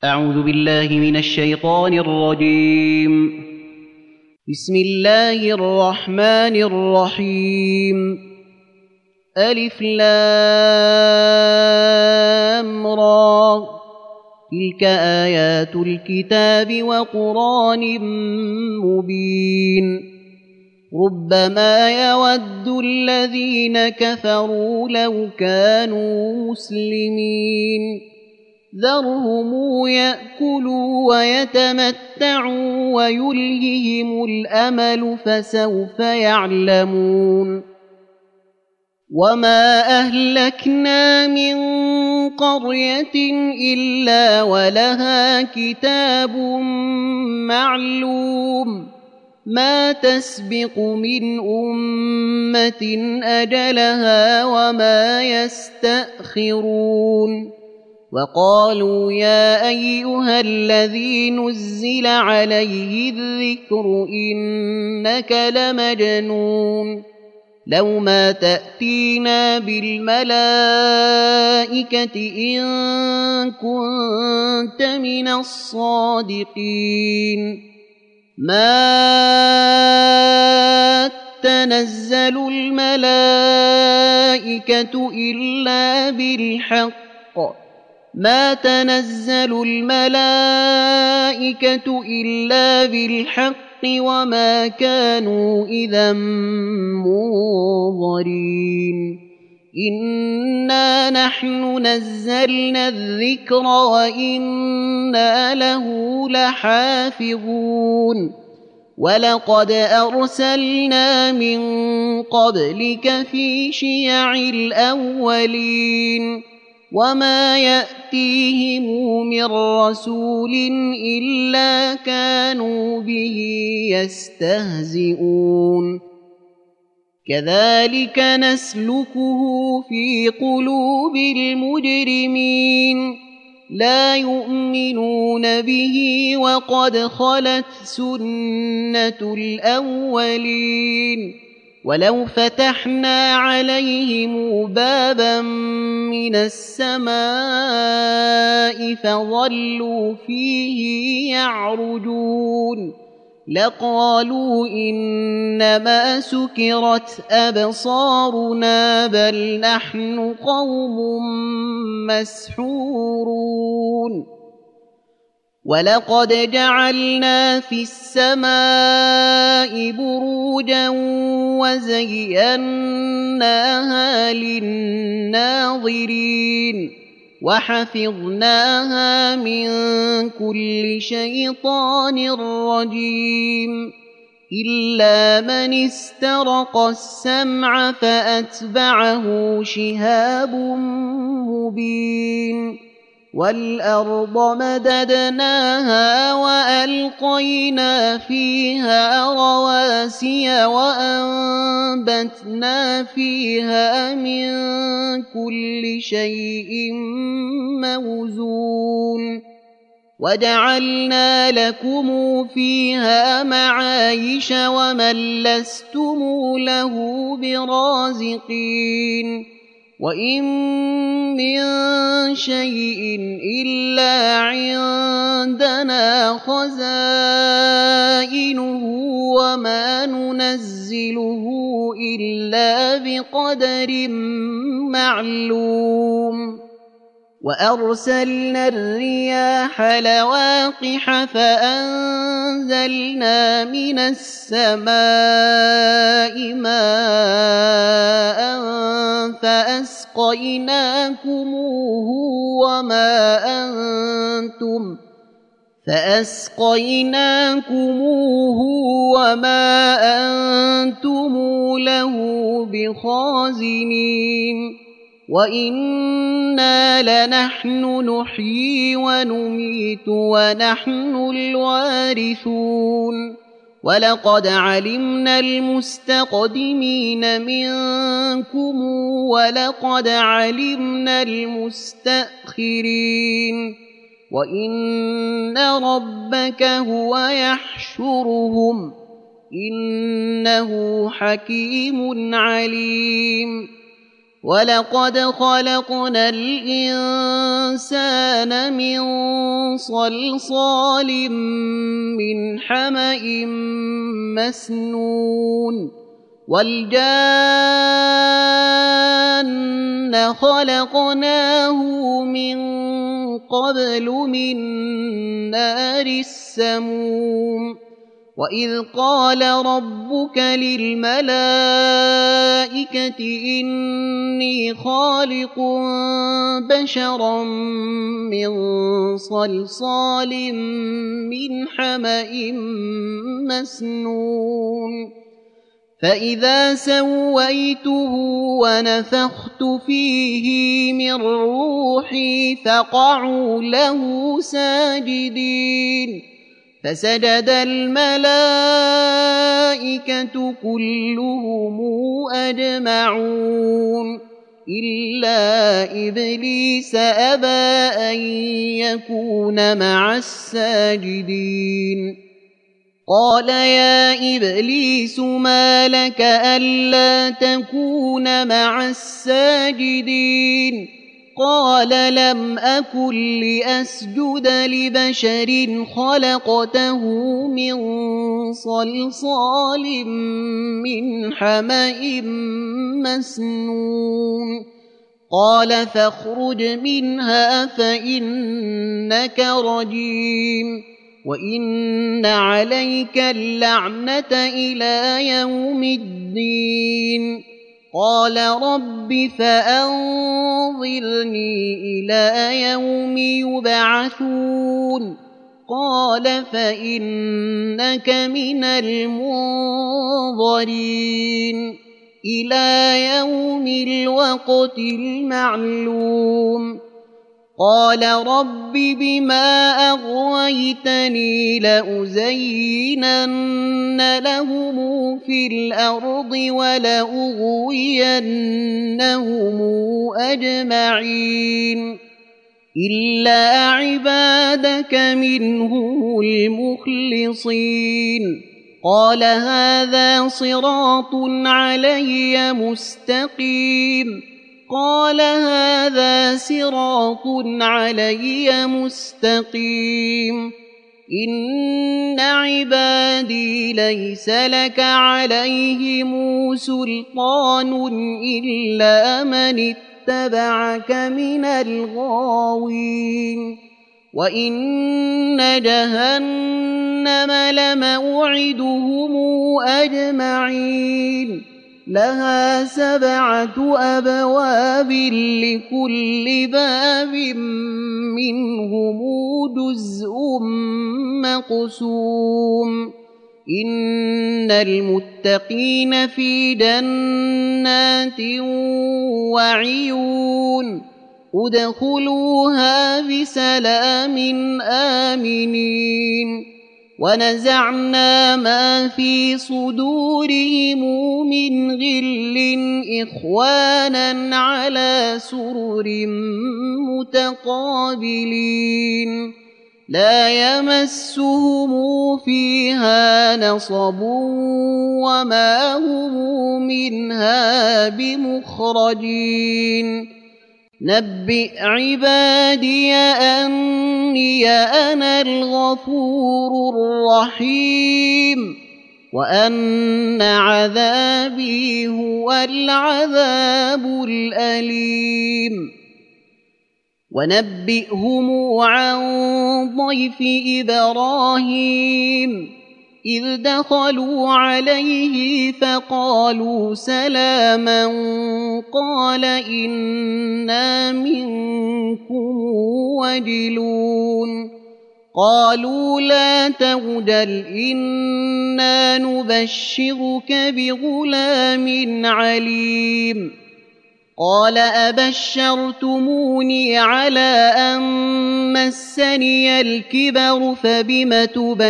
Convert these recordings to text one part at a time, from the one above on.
أعوذ بالله من الشيطان الرجيم. بسم الله الرحمن الرحيم. ألف لام را، تلك آيات الكتاب وقرآن مبين. ربما يود الذين كفروا لو كانوا مسلمين. ذرهم يأكلوا ويتمتعوا ويلههم الأمل فسوف يعلمون. وما أهلكنا من قرية إلا ولها كتاب معلوم، ما تسبق من أمة أجلها وما يستأخرون. وقالوا يا أيها الذي نزل عليه الذكر إنك لمجنون، لو ما تأتينا بالملائكة إن كنت من الصادقين. ما تنزل الملائكة إلا بالحق، ما تنزل الملائكة إلا بالحق وما كانوا إذا منظرين. إنا نحن نزلنا الذكر وإنا له لحافظون. ولقد أرسلنا من قبلك في شيع الأولين، وما يأتيهم من رسول إلا كانوا به يستهزئون. كذلك نسلكه في قلوب المجرمين، لا يؤمنون به وقد خلت سنة الأولين. ولو فتحنا عليهم بابا من السماء فظلوا فيه يعرجون لقالوا إنما سكرت أبصارنا بل نحن قوم مسحورون. ولقد جعلنا في السماء بروجا وزيناها للناظرين وحفظناها من كل شيطان رجيم، إلا من استرق السمع فأتبعه شهاب مبين. والأرض مددناها وألقينا فيها رواسي وأنبتنا فيها من كل شيء موزون. وجعلنا لكم فيها معايش ومن لستم له برازقين. وإن من شيء إلا عندنا خزائنه وما ننزله إلا بقدر معلوم. وأرسلنا الرياح لواقح فأنزلنا من السماء ماء فأسقيناكموه وما أنتم له بخازنين. وإنا لنحن نحيي ونميت ونحن الوارثون. ولقد علمنا المستقدمين منكم ولقد علمنا المستأخرين. وإن ربك هو يحشرهم إنه حكيم عليم. ولقد خلقنا الإنسان من صلصال من حمإ مسنون والجان خلقناه من قبل من نار السموم وإذ قال ربك للملائكة إني خالق بشرا من صلصال من حمإ مسنون فإذا سويته ونفخت فيه من روحي فقعوا له ساجدين فسجد الملائكة كلهم أجمعون إلا إبليس أبى أن يكون مع الساجدين قال يا إبليس ما لك ألا تكون مع الساجدين قال لم أكن لأسجد لبشر خلقته من صلصال من حمإ مسنون قال فاخرج منها فإنك رجيم وإن عليك اللعنة إلى يوم الدين قال رب فأنظرني إلى يوم يبعثون قال فإنك من المنظرين إلى يوم الوقت المعلوم قال رب بما أغويتني لأزينن لهم في الأرض ولأغوينهم أجمعين إلا عبادك منهم المخلصين قال هذا صراط علي مستقيم قال هذا صراط علي مستقيم إن عبادي ليس لك عليهم سلطان إلا من اتبعك من الغاوين وإن جهنم لموعدهم أجمعين لها 7 أبواب لكل باب منهم جزء مقسوم إن المتقين في جنات وعيون ادخلوها بسلام آمنين ونزعنا ما في صدورهم من غل إخوانا على سرر متقابلين لا يمسهم فيها نصب وما هم منها بمخرجين نبئ عبادي أني أنا الغفور الرحيم وأن عذابي هو العذاب الأليم ونبئهم عن ضيف إبراهيم إذ دخلوا عليه فقالوا سلاما قال إنا منكم وجلون قالوا لا توجل إنا نبشرك بغلام عليم قال أبشرتموني على أن مسني الكبر فبم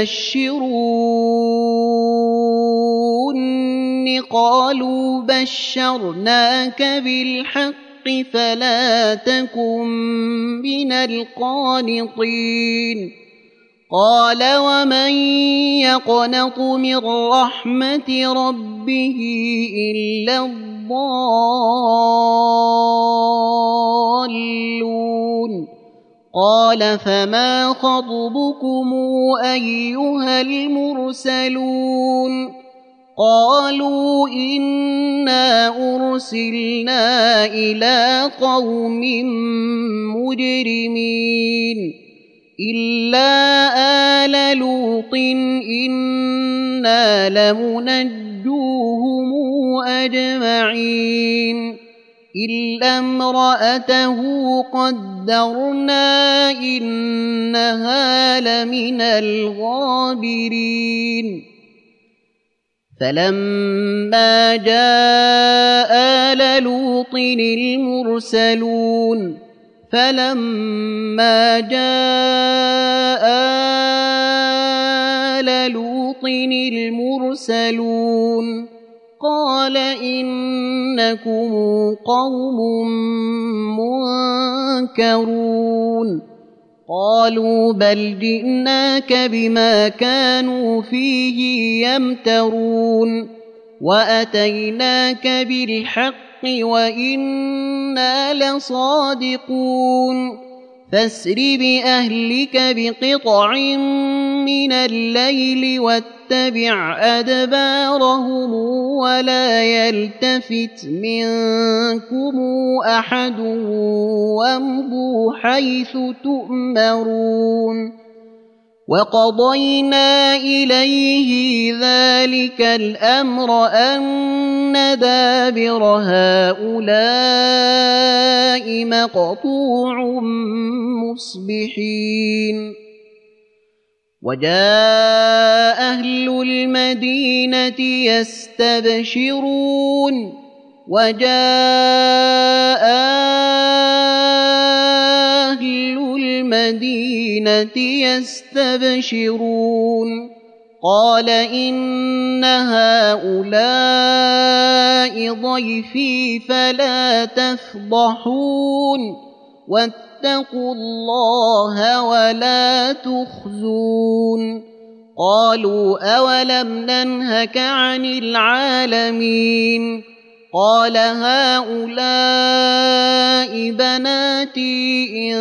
تبشرون قالوا بشرناك بالحق فلا تكن من القانطين قال ومن يقنط من رحمة ربه إلا الضالون قال فما خطبكم أيها المرسلون قالوا إنا أرسلنا إلى قوم مجرمين إلا آل لوط إنا لمنجوهم أجمعين إلا امرأته قدرنا إنها لمن الغابرين فلما جاء آل لوط المرسلون فلما جاء آل لوط المرسلون قال إنكم قوم منكرون قالوا بل جئناك بما كانوا فيه يمترون وأتيناك بالحق وإنا لصادقون فاسر بأهلك بقطع من الليل واتبع أدبارهم ولا يلتفت منكم أحد وامضوا حيث تؤمرون وقضينا إليه ذلك الأمر أن دابر هؤلاء مقطوع مصبحين وجاء أهل المدينة يستبشرون وجاء أهل المدينة يستبشرون قال إن هؤلاء ضيفي فلا تفضحون واتقوا الله ولا تخزون قالوا أولم ننهك عن العالمين قال هؤلاء بناتي إن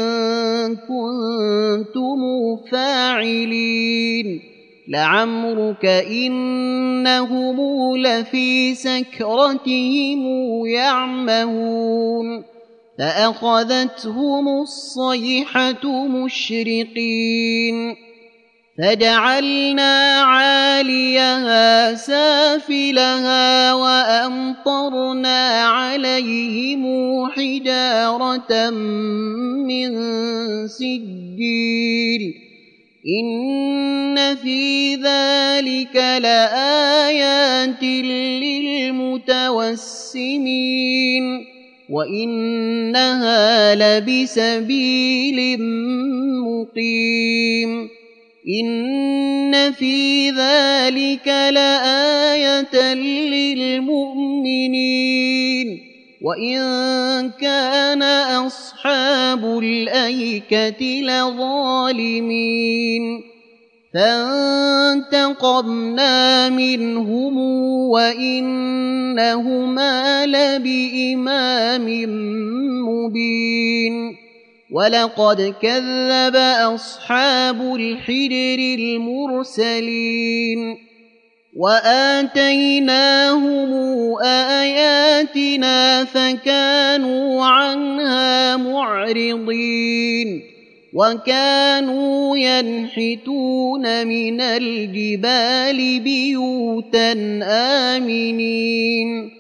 كنتم فاعلين لعمرك إنهم لفي سكرتهم يعمهون فأخذتهم الصيحة مشرقين فجعلنا عاليها سافلها وأمطرنا عليهم حجارة من سجيل إن في ذلك لآيات للمتوسمين وإنها لبسبيل مقيم إن في ذلك لآية للمؤمنين وإن كان أصحاب الأيكة لظالمين فانتقمنا منهم وإنهما لبإمام مبين ولقد كذب أصحاب الحجر المرسلين وآتيناهم آياتنا فكانوا عنها معرضين وكانوا ينحتون من الجبال بيوتا آمنين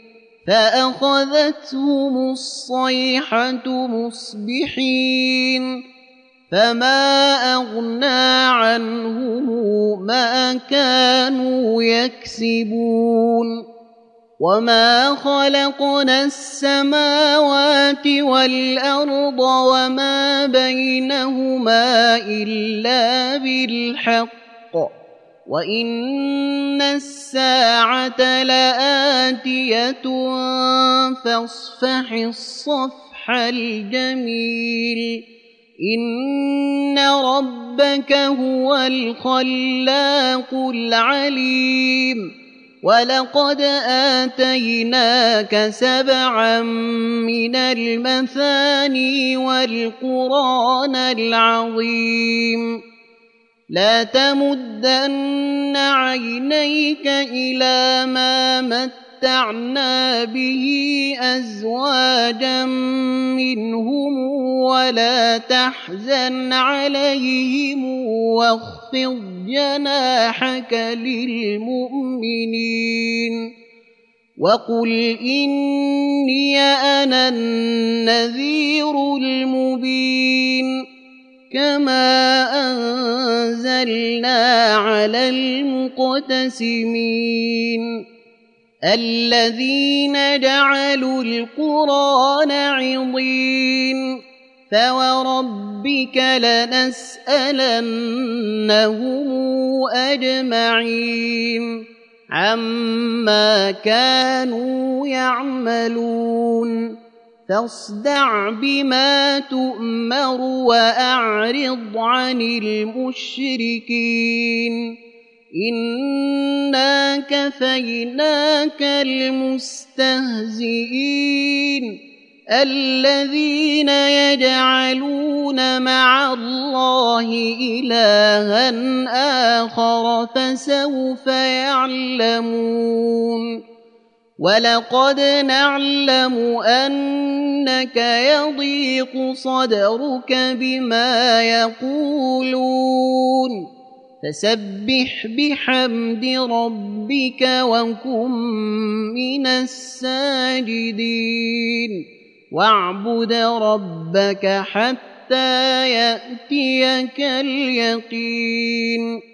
فأخذتهم الصيحة مصبحين فما أغنى عنهم ما كانوا يكسبون وما خلقنا السماوات والأرض وما بينهما إلا بالحق وإن الساعة لآتية فاصفح الصفح الجميل إن ربك هو الخلاق العليم ولقد آتيناك 7 من المثاني والقرآن العظيم لا تمدن عينيك إلى ما متعنا به أزواجا منهم ولا تحزن عليهم واخفض جناحك للمؤمنين وقل إني أنا النذير المبين كما أنزلنا على المقتسمين الذين جعلوا القرآن عضين فوربك لنسألنهم أجمعين عما كانوا يعملون فاصدع بما تؤمر وأعرض عن المشركين إنا كفيناك المستهزئين الذين يجعلون مع الله إلها آخر فسوف يعلمون ولقد نعلم أنك يضيق صدرك بما يقولون فسبح بحمد ربك وكن من الساجدين واعبد ربك حتى يأتيك اليقين